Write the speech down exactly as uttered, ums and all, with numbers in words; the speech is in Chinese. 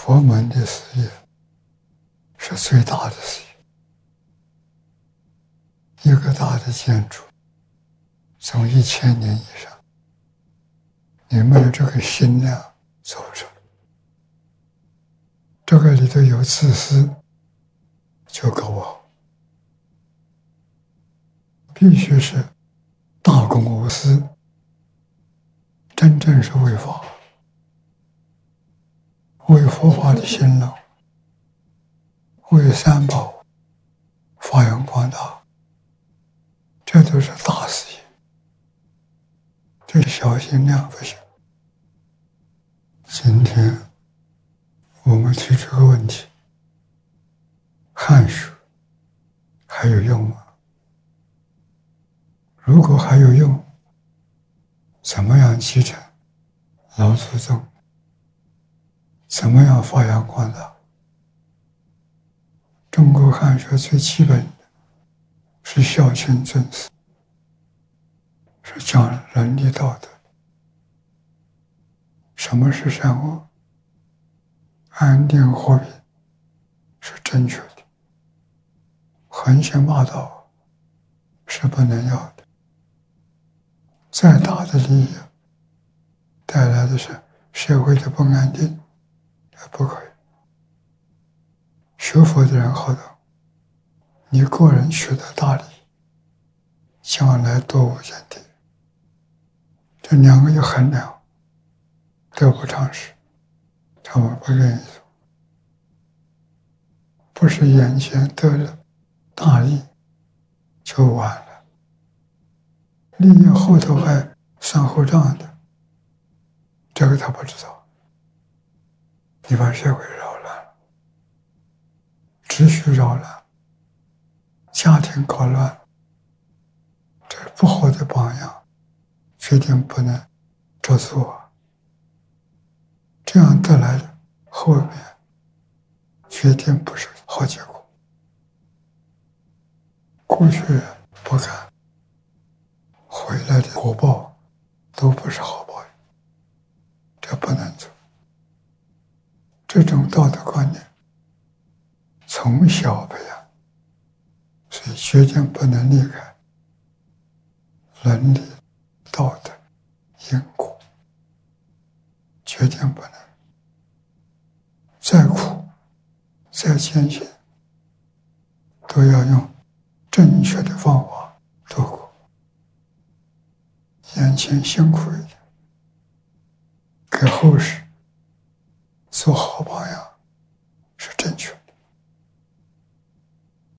佛门的事业是最大的事业，一个大的建筑从一千年以上，你没有这个心量走不出来。这个里头有自私，就搞不好。必须是大公无私，真正是为法，为佛法的兴隆，为三宝发扬光大，这都是大事业。这小心量不行。今天我们提出个问题：汉书还有用吗？如果还有用，怎么样继承老祖宗？怎么样发扬光大？中国汉学最基本的是孝亲尊师，是讲伦理道德。什么是善恶？安定和平是正确的，横行霸道是不能要的。再大的利益带来的是社会的不安定，也不可以。学佛的人好懂，你个人取得大利益，将来多无间地狱，这两个一衡量，得不偿失，他们不愿意做。不是眼前得了大利就完了，利益后头还算后账的，这个他不知道。你把社会扰乱了，秩序扰乱，家庭搞乱了，这是不好的榜样，决定不能照做。这样得来的后面决定不是好结果。过去不敢，回来的果报都不是好报应，这不能做。这种道德观念从小培养，所以决定不能离开伦理、道德、因果，决定不能。再苦再艰险，都要用正确的方法度过。眼前辛苦一点，给后世做好榜样。